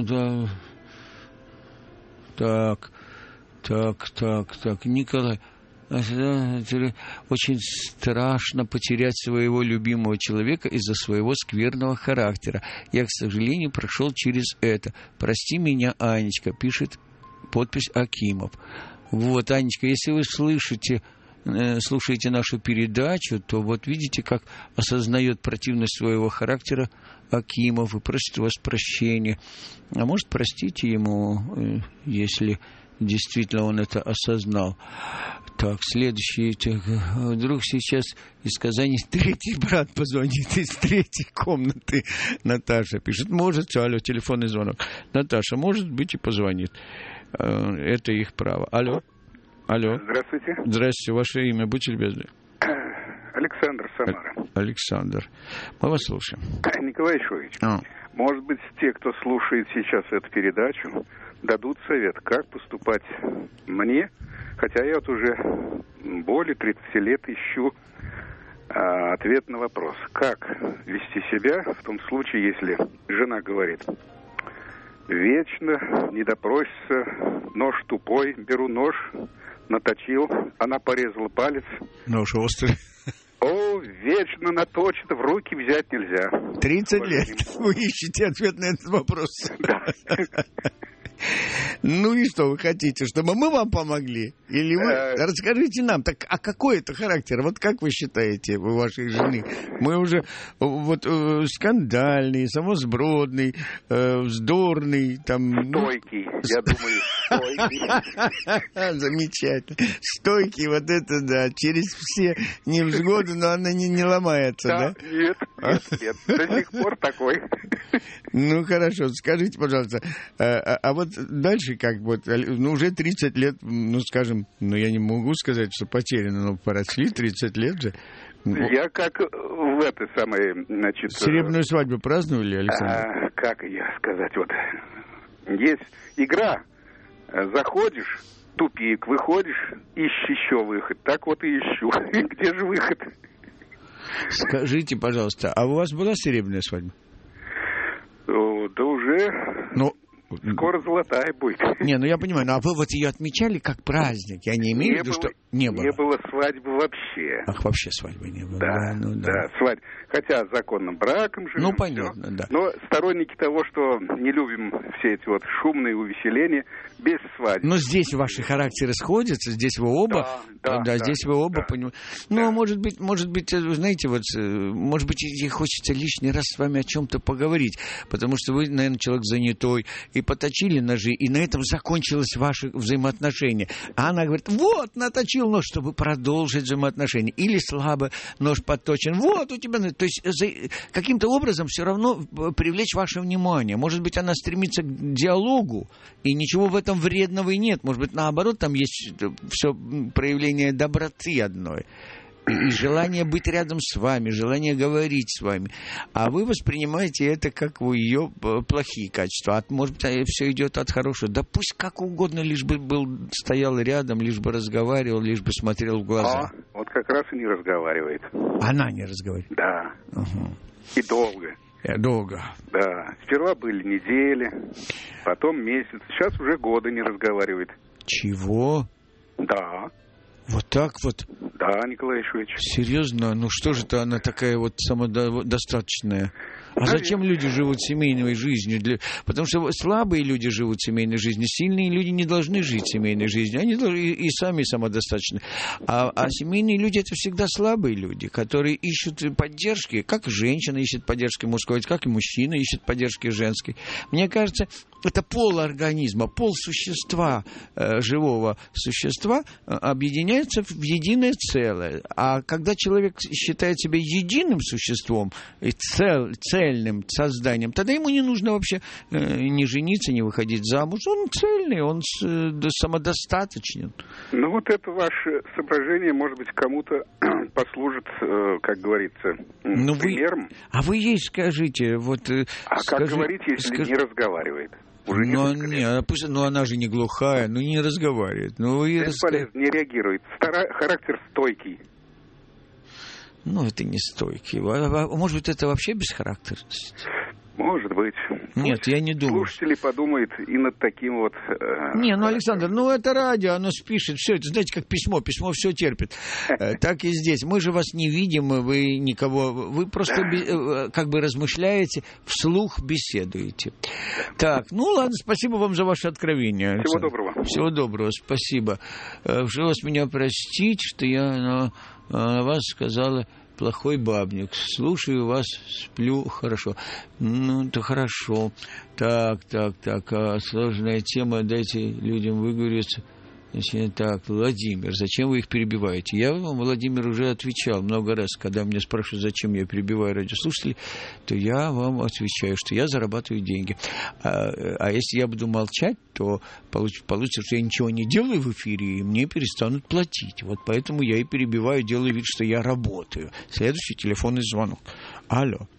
так, так, так, так, Николай... Очень страшно потерять своего любимого человека из-за своего скверного характера. Я, к сожалению, прошел через это. Прости меня, Анечка, пишет подпись Акимов. Вот, Анечка, если вы слышите, слушаете нашу передачу, то вот видите, как осознает противность своего характера Акимов и просит у вас прощения. А может, простите ему, если действительно он это осознал. Так, следующий. Так, вдруг сейчас из Казани третий брат позвонит из третьей комнаты. Наташа пишет. Может, алло, телефонный звонок. Наташа, может быть, и позвонит. Это их право. Алло. Алло. Здравствуйте. Здравствуйте. Ваше имя, будьте любезны. Александр, Самара. Александр. Мы вас слушаем. Николай Ишович, а. может быть, те, кто слушает сейчас эту передачу, дадут совет, как поступать мне, хотя я вот уже более тридцати лет ищу а, ответ на вопрос, как вести себя в том случае, если жена говорит: вечно не допросится, нож тупой, беру нож, наточил, она порезала палец. Нож острый. О, вечно наточит, в руки взять нельзя. тридцать лет вы ищете ответ на этот вопрос. Да. Ну и что вы хотите, чтобы мы вам помогли? Или вы... Расскажите нам, так а какой это характер? Вот как вы считаете, у вашей жены? Мы уже вот э, скандальный, самосбродный, э, вздорный, там... Стойкий, я думаю, стойкий. Замечательно. Стойкий, вот это да, через все невзгоды, но она не, не ломается, да? Да, нет, нет, нет, до сих пор такой. Ну, хорошо, скажите, пожалуйста, а, а вот дальше как, вот, ну, уже тридцать лет, ну, скажем, ну, я не могу сказать, что потеряно, но прошли тридцать лет же. Я как в этой самой, значит... Серебряную свадьбу праздновали, Александр? А, как я сказать, вот, есть игра, заходишь, тупик, выходишь, ищешь еще выход, так вот и ищу, где же выход? Скажите, пожалуйста, а у вас была серебряная свадьба? Да уже... Ну, Скоро золотая будет. Не, ну я понимаю, ну а вы вот ее отмечали как праздник? Я не имею в виду, что не было. Не было свадьбы вообще. Ах, вообще свадьбы не было. Да, да, ну, да. да свадьба. Хотя законным браком живем. Ну, понятно, все. да. Но сторонники того, что не любим все эти вот шумные увеселения без свадьбы. Но здесь ваши характеры сходятся, здесь вы оба, да, да, да, да, здесь вы оба да, понимаете. Ну, да. может быть, может быть, знаете, вот, может быть, ей хочется лишний раз с вами о чем-то поговорить, потому что вы, наверное, человек занятой, и поточили ножи, и на этом закончилось ваши взаимоотношения. А она говорит, вот, наточил нож, чтобы продолжить взаимоотношения. Или слабо нож подточен, вот у тебя... То есть каким-то образом все равно привлечь ваше внимание. Может быть, она стремится к диалогу, и ничего в этом вредного и нет. Может быть, наоборот, там есть все проявление доброты одной. И желание быть рядом с вами, желание говорить с вами. А вы воспринимаете это как ее плохие качества. А может быть, все идет от хорошего. Да пусть как угодно, лишь бы был, стоял рядом, лишь бы разговаривал, лишь бы смотрел в глаза. А, вот как раз и не разговаривает. Она не разговаривает? Да. Угу. И долго. И долго. Да. Сперва были недели, потом месяц. Сейчас уже годы не разговаривает. Чего? Да. Вот так вот? Да, Николай Ишуевич. Серьезно? Ну что же это она такая вот самодостаточная? А зачем люди живут семейной жизнью? Для... Потому что слабые люди живут семейной жизнью, сильные люди не должны жить семейной жизнью. Они должны и, и сами самодостаточны. А, а семейные люди — это всегда слабые люди, которые ищут поддержки, как женщина ищет поддержки мужской, как и мужчина ищет поддержки женской. Мне кажется, это пол организма, пол существа, э, живого существа э, объединяется в единое целое. А когда человек считает себя единым существом и цел, цельным созданием, тогда ему не нужно вообще э, не жениться, не выходить замуж. Он цельный, он с, э, самодостаточен. Ну вот это ваше соображение, может быть, кому-то послужит, э, как говорится, ну, примером. Вы, а вы ей скажите, вот... Э, а скажи, как говорить, если скажи... не разговаривает? Уже но, не, не, пусть, но она же не глухая, ну не разговаривает. Ну, и рассказ... не реагирует. Стара... Характер стойкий. Ну, это не стойкий. А, может быть, это вообще бесхарактерность? Может быть. Нет, Пусть я не думаю. Слушатели подумают и над таким вот... Э, не, ну, Александр, ну, это радио, оно спишет, все это, знаете, как письмо, письмо все терпит. Так и здесь. Мы же вас не видим, вы никого... Вы просто как бы размышляете, вслух беседуете. Так, ну, ладно, спасибо вам за ваше откровение, Александр. Всего доброго. Всего доброго, спасибо. Прошу вас меня простить, что я на вас сказала... Плохой бабник. Слушаю вас, сплю хорошо. Ну, то хорошо. Так, так, так. А сложная тема, дайте людям выговориться. Значит, так, Владимир, зачем вы их перебиваете? Я вам, Владимир, уже отвечал много раз, когда меня спрашивают, зачем я перебиваю радиослушателей, то я вам отвечаю, что я зарабатываю деньги. А, а если я буду молчать, то получ, получится, что я ничего не делаю в эфире, и мне перестанут платить. Вот поэтому я и перебиваю, делаю вид, что я работаю. Следующий телефонный звонок. Алло.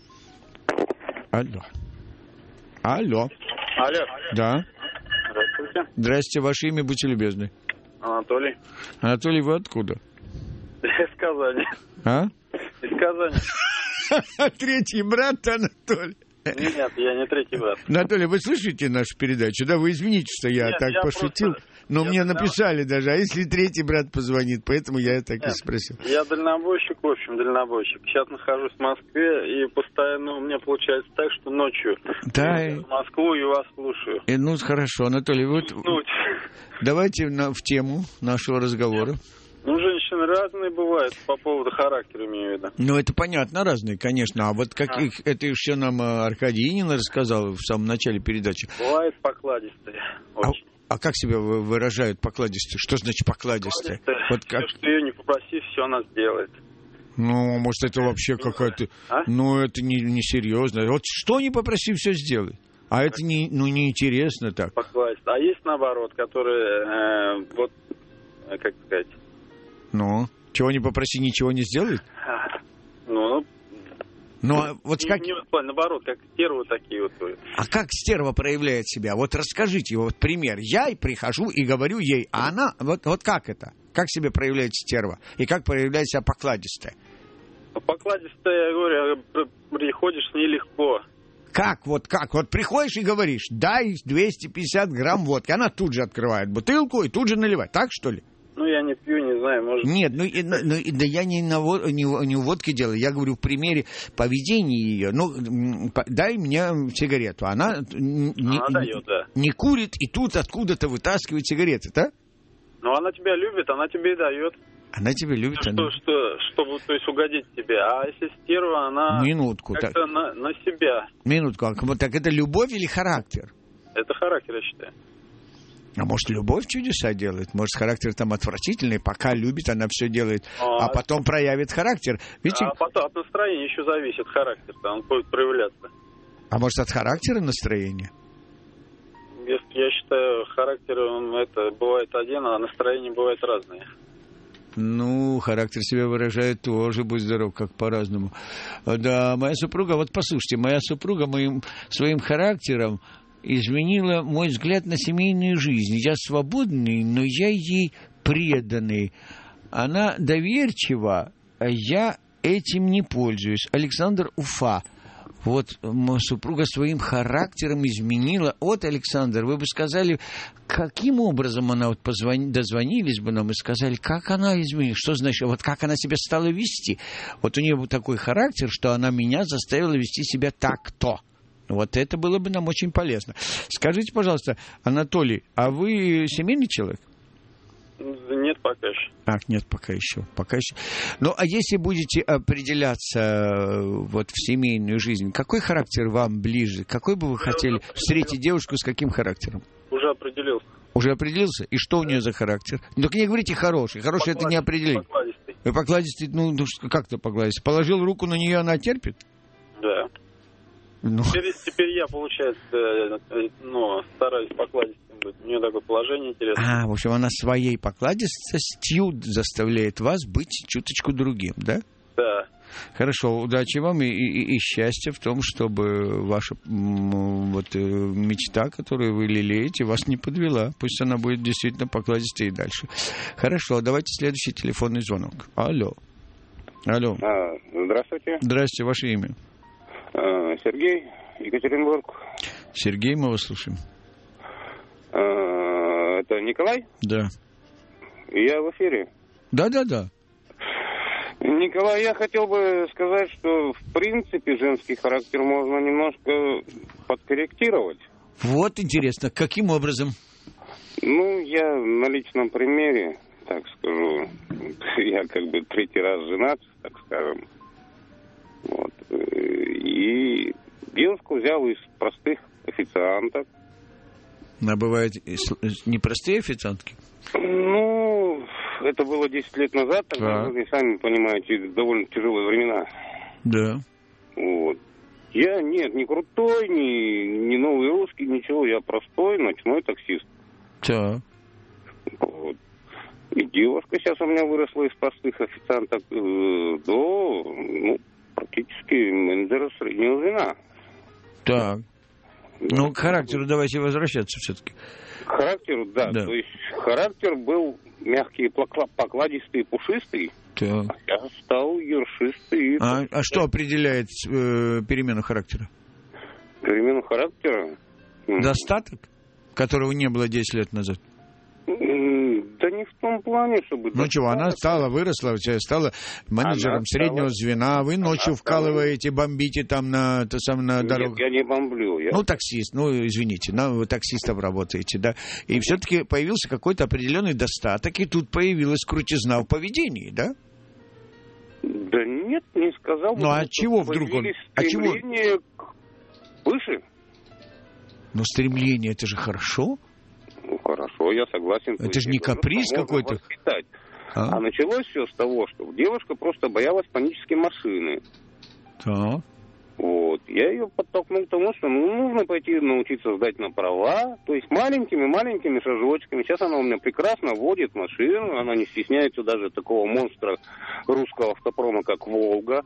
Алло. Алло. Алло. Да. Здравствуйте. Здрасте, ваше имя, будьте любезны. Анатолий. Анатолий, вы откуда? Из Казани. А? Из Казани. Третий брат Анатолий. Нет, я не третий брат. Анатолий, вы слышите нашу передачу? Да, вы извините, что я Нет, так я пошутил. Просто... Но я мне дальноб... написали даже, а если третий брат позвонит, поэтому я так Нет, и спросил. Я дальнобойщик, в общем, дальнобойщик. Сейчас нахожусь в Москве, и постоянно у меня получается так, что ночью да, я в Москву и вас слушаю. И, ну, хорошо, Анатолий, вот Уснуть. Давайте на, в тему нашего разговора. Ну, женщины разные бывают, по поводу характера имею в виду. Ну, это понятно, разные, конечно. А вот каких... А. Это еще нам Аркадий Инин рассказал в самом начале передачи. Бывает покладистые, очень. А, а как себя выражают покладистые? Что значит покладистые? покладистые. Вот как... Все, что ее не попроси, все она сделает. Ну, может, это вообще не какая-то... А? Ну, это не, не серьезно. Вот что не попроси, все сделай. А это не, ну, неинтересно так. Покладистые. А есть наоборот, которые, э, вот, как сказать... Ну, чего не попроси, ничего не сделает? Ну, ну, а вот не, как... не, наоборот, как стервы такие вот. А как стерва проявляет себя? Вот расскажите, вот пример. Я прихожу и говорю ей, а она, вот, вот как это? Как себя проявляет стерва? И как проявляет себя покладистая? Покладистая, я говорю, приходишь нелегко. Как, вот как? Вот приходишь и говоришь, дай двести пятьдесят грамм водки. Она тут же открывает бутылку и тут же наливает. Так, что ли? Ну, я не пью, не знаю, может... Нет, ну, и, ну да я не, на, не, не у водки делаю, я говорю в примере поведения ее. Ну, дай мне сигарету. Она, не, она дает, да. не курит и тут откуда-то вытаскивает сигареты, да? Ну, она тебя любит, она тебе и дает. Она тебя любит. Ну, она... что, что, чтобы, то есть, угодить тебе. А если стерва, она Минутку, как-то так... на, на себя. Минутку, так это любовь или характер? Это характер, я считаю. А может, любовь чудеса делает? Может, характер там отвратительный, пока любит, она все делает, а, а потом проявит характер. Видите? А потом от настроения еще зависит характер, он будет проявляться. А может, от характера настроения? Я считаю, характер, он это бывает один, а настроение бывает разное. Ну, характер себя выражает тоже, будь здоров, как по-разному. Да, моя супруга, вот послушайте, моя супруга моим своим характером изменила мой взгляд на семейную жизнь. Я свободный, но я ей преданный. Она доверчива, а я этим не пользуюсь. Александр, Уфа. Вот моя супруга своим характером изменила. Вот, Александр, вы бы сказали, каким образом она вот позвони, дозвонились бы нам и сказали, как она изменила, что значит, вот как она себя стала вести. Вот у нее был такой характер, что она меня заставила вести себя так-то. Вот это было бы нам очень полезно. Скажите, пожалуйста, Анатолий, а вы семейный человек? Нет, пока еще. Ах, нет, пока еще. Пока еще. Ну, а если будете определяться вот в семейную жизнь, какой характер вам ближе? Какой бы вы Я хотели встретить девушку с каким характером? Уже определился. Уже определился? И что у нее за характер? Ну, только не говорите хороший. Хороший это не определение. Покладистый. Вы покладистый, ну, как-то покладистый. Положил руку на нее, она терпит? Да. Ну. Теперь, теперь я, получается, ну, стараюсь покладистым быть. У нее такое положение интересное. А, в общем, она своей покладистостью заставляет вас быть чуточку другим, да? Да. Хорошо, удачи вам и, и, и счастья в том, чтобы ваша вот, мечта, которую вы лелеете, вас не подвела. Пусть она будет действительно покладистой и дальше. Хорошо, давайте следующий телефонный звонок. Алло. Алло. А, здравствуйте. Здравствуйте, ваше имя? Сергей, Екатеринбург. Сергей, мы вас слушаем. Это Николай? Да. Я в эфире? Да-да-да. Николай, я хотел бы сказать, что в принципе женский характер можно немножко подкорректировать. Вот интересно, каким образом? Ну, я на личном примере, так скажу, я как бы третий раз женат, так скажем. Вот. И девушку взял из простых официанток. А бывают непростые официантки? Ну, это было десять лет назад, тогда, а. вы сами понимаете, довольно тяжелые времена. Да. Вот. Я, нет, не крутой, не, не новый русский, ничего, я простой ночной таксист. Да. Вот. И девушка сейчас у меня выросла из простых официанток э, до, ну, практически менеджера среднего звена. Так. Ну, к характеру давайте возвращаться все-таки. К характеру, да. да. То есть характер был мягкий, покладистый, пушистый. Так. А я стал ершистый. А, а что определяет э, перемену характера? Перемену характера? Достаток, которого не было десять лет назад? Да не в том плане, чтобы... Ну чего, она стала, выросла, стала менеджером она среднего стала... звена, вы ночью вкалываете, бомбите там на, то сам, на дорогу. Нет, я не бомблю. Я... Ну, таксист, ну, извините, ну, вы таксистом работаете, да. И все-таки появился какой-то определенный достаток, и тут появилась крутизна в поведении, да? Да нет, не сказал. Ну, а чего вдруг он... А чего? Выше. Ну, стремление, это же хорошо. Ну, хорошо, я согласен. Это же не каприз какой-то. А? а началось все с того, что девушка просто боялась панической машины. Так. Вот. Я ее подтолкнул к тому, что ну, нужно пойти научиться сдать на права. То есть маленькими-маленькими шажочками. Сейчас она у меня прекрасно водит машину. Она не стесняется даже такого монстра русского автопрома, как «Волга».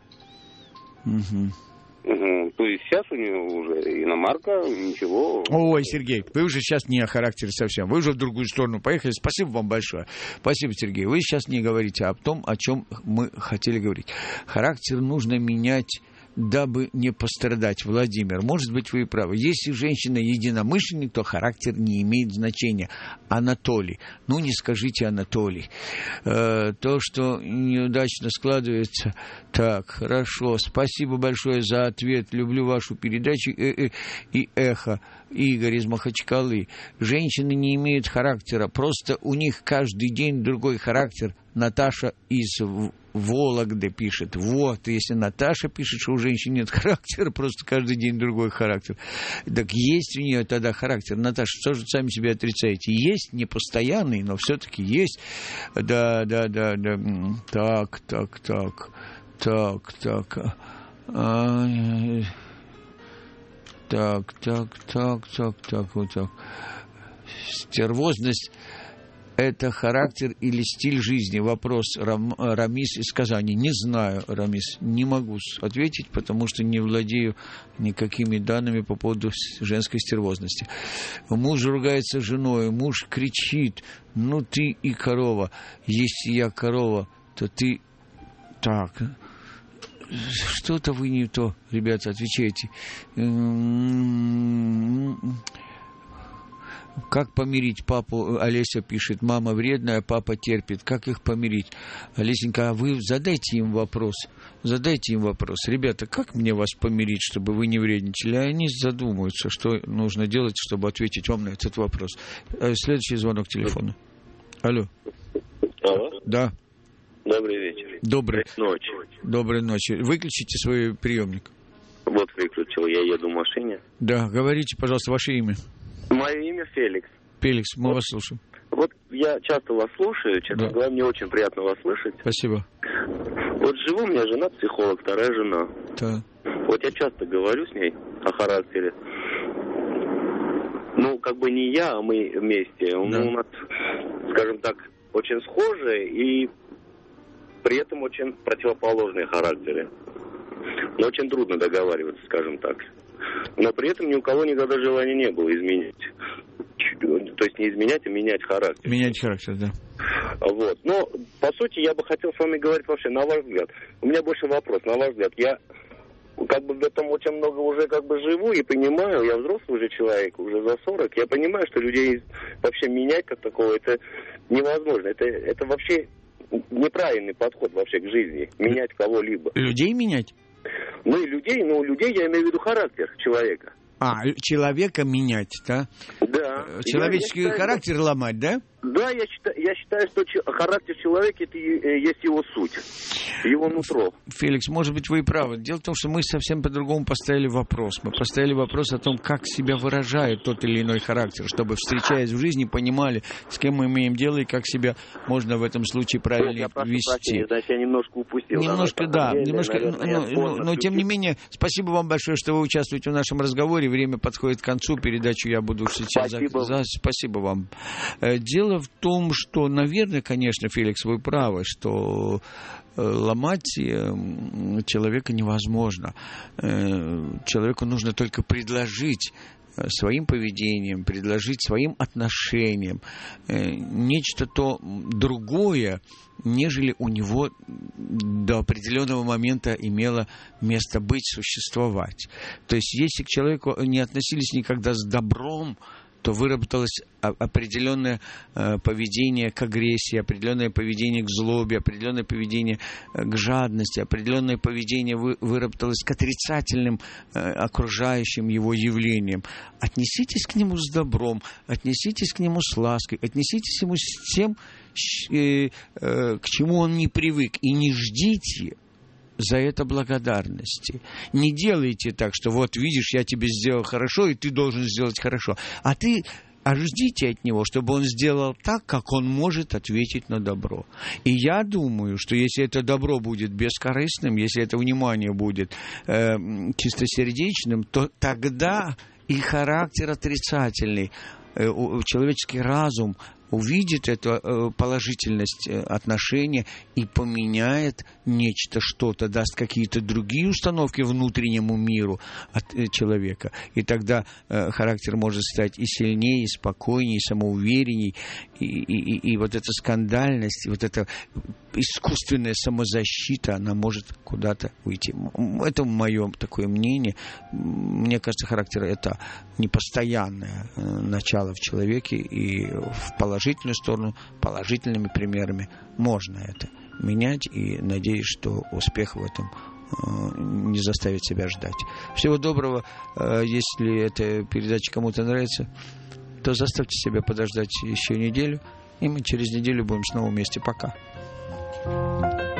Угу. Угу. То есть сейчас у нее уже иномарка, ничего. Ой, Сергей, вы уже сейчас не о характере совсем. Вы уже в другую сторону поехали. Спасибо вам большое. Спасибо, Сергей. Вы сейчас не говорите о том, о чем мы хотели говорить. Характер нужно менять дабы не пострадать. Владимир, может быть, вы и правы. Если женщина единомышленник, то характер не имеет значения. Анатолий. Ну, не скажите Анатолий. Э, то, что неудачно складывается. Так, хорошо. Спасибо большое за ответ. Люблю вашу передачу. Э-э- и эхо. Игорь из Махачкалы. Женщины не имеют характера. Просто у них каждый день другой характер. Наташа из Вологды пишет. Вот, если Наташа пишет, что у женщин нет характера, просто каждый день другой характер. Так есть у нее тогда характер. Наташа, что же сами себя отрицаете? Есть, не постоянный, но все-таки есть. Да, да, да, да. Так, так, так. Так, так. А, так, так, так, так, так, вот так. Стервозность – это характер или стиль жизни? Вопрос. Рам, Рамис из Казани. Не знаю, Рамис, не могу ответить, потому что не владею никакими данными по поводу женской стервозности. Муж ругается с женой, муж кричит: ну ты и корова. Если я корова, то ты... Так... Что-то вы не то, ребята, отвечайте. Как помирить папу? Олеся пишет. Мама вредная, папа терпит. Как их помирить? Олесенька, а вы задайте им вопрос. Задайте им вопрос. Ребята, как мне вас помирить, чтобы вы не вредничали? А они задумаются, что нужно делать, чтобы ответить вам на этот вопрос. Следующий звонок телефона. Алло. Алло. Да. Добрый вечер. Доброй ночи. Доброй ночи. Выключите свой приемник. Вот выключил, я еду в машине. Да, говорите, пожалуйста, ваше имя. Мое имя Феликс. Феликс, мы вот, вас слушаем. Вот я часто вас слушаю, честно да. говоря, мне очень приятно вас слышать. Спасибо. Вот живу, у меня жена психолог, вторая жена. Да. Вот я часто говорю с ней о характере. Ну, как бы не я, а мы вместе. Да. Ну, у нас, скажем так, очень схожие и при этом очень противоположные характеры. Но очень трудно договариваться, скажем так. Но при этом ни у кого никогда желания не было изменить. То есть не изменять, а менять характер. Менять характер, да. Вот. Но, по сути, я бы хотел с вами говорить вообще, на ваш взгляд. У меня больше вопрос, на ваш взгляд. Я как бы в этом очень много уже как бы живу и понимаю, я взрослый уже человек, уже за сорок, я понимаю, что людей вообще менять как такого, это невозможно. Это, это вообще неправильный подход вообще к жизни, менять кого-либо. Людей менять? Ну и людей, ну людей я имею в виду характер человека. А, человека менять, да? Да. Человеческий я, я считаю, характер что... ломать, да? Да, я считаю, я считаю, что ч... характер человека это и есть его суть, его нутро. Феликс, может быть, вы и правы. Дело в том, что мы совсем по-другому поставили вопрос. Мы поставили вопрос о том, как себя выражает тот или иной характер, чтобы, встречаясь в жизни, понимали, с кем мы имеем дело и как себя можно в этом случае правильно ну, я вести. Прощения, значит, я немножко упустил. Немножко, да. Деле, немножко, наверное, но, но, но, тем не менее, спасибо вам большое, что вы участвуете в нашем разговоре. Время подходит к концу. Передачу я буду сейчас... Спасибо. За... Спасибо вам. Дело в том, что, наверное, конечно, Феликс, вы правы, что ломать человека невозможно. Человеку нужно только предложить своим поведением, предложить своим отношением нечто то другое, нежели у него до определенного момента имело место быть, существовать. То есть, если к человеку не относились никогда с добром, то выработалось определенное поведение к агрессии, определенное поведение к злобе, определенное поведение к жадности, определенное поведение выработалось к отрицательным окружающим его явлениям. Отнеситесь к нему с добром, отнеситесь к нему с лаской, отнеситесь к нему с тем, к чему он не привык, и не ждите за это благодарности. Не делайте так, что вот видишь, я тебе сделал хорошо, и ты должен сделать хорошо. А ты, а ждите от него, чтобы он сделал так, как он может ответить на добро. И я думаю, что если это добро будет бескорыстным, если это внимание будет э, чистосердечным, то тогда и характер отрицательный, человеческий разум увидит эту положительность отношения и поменяет нечто, что-то, даст какие-то другие установки внутреннему миру от человека. И тогда характер может стать и сильнее, и спокойнее, и самоуверенней. И, и, и, и вот эта скандальность, вот эта искусственная самозащита, она может куда-то уйти. Это мое такое мнение. Мне кажется, характер — это непостоянное начало в человеке, и в положительную сторону, положительными примерами можно это менять, и надеюсь, что успех в этом не заставит себя ждать. Всего доброго. Если эта передача кому-то нравится, то заставьте себя подождать еще неделю, и мы через неделю будем снова вместе. Пока.